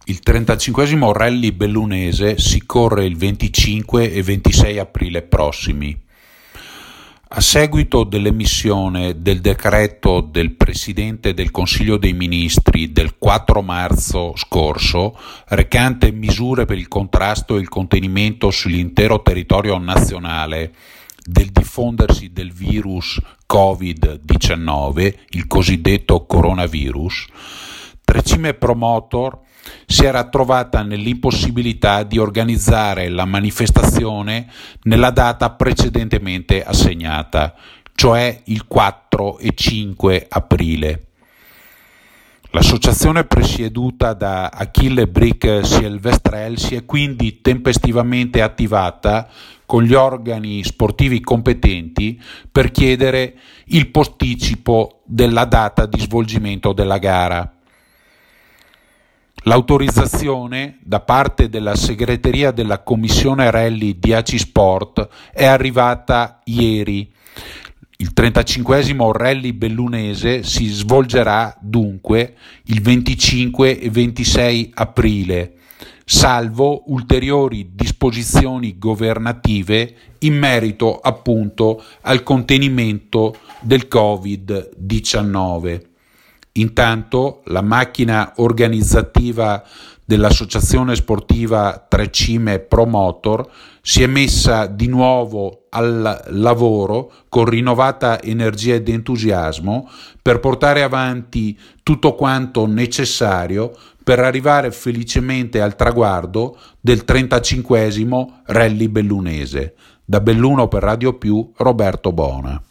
Il 35° Rally Bellunese si corre il 25 e 26 aprile prossimi. A seguito dell'emissione del decreto del Presidente del Consiglio dei Ministri del 4 marzo scorso, recante misure per il contrasto e il contenimento sull'intero territorio nazionale del diffondersi del virus Covid-19, il cosiddetto coronavirus, Trecime Promotor si era trovata nell'impossibilità di organizzare la manifestazione nella data precedentemente assegnata, cioè il 4 e 5 aprile. L'associazione presieduta da Achille Bric Silvestrel si è quindi tempestivamente attivata con gli organi sportivi competenti per chiedere il posticipo della data di svolgimento della gara. L'autorizzazione da parte della segreteria della commissione rally di AC Sport è arrivata ieri. Il 35° Rally Bellunese si svolgerà dunque il 25 e 26 aprile, salvo ulteriori disposizioni governative in merito appunto al contenimento del Covid-19. Intanto la macchina organizzativa dell'associazione sportiva Trecime Promotor si è messa di nuovo al lavoro con rinnovata energia ed entusiasmo per portare avanti tutto quanto necessario per arrivare felicemente al traguardo del 35° Rally Bellunese. Da Belluno per Radio Più, Roberto Bona.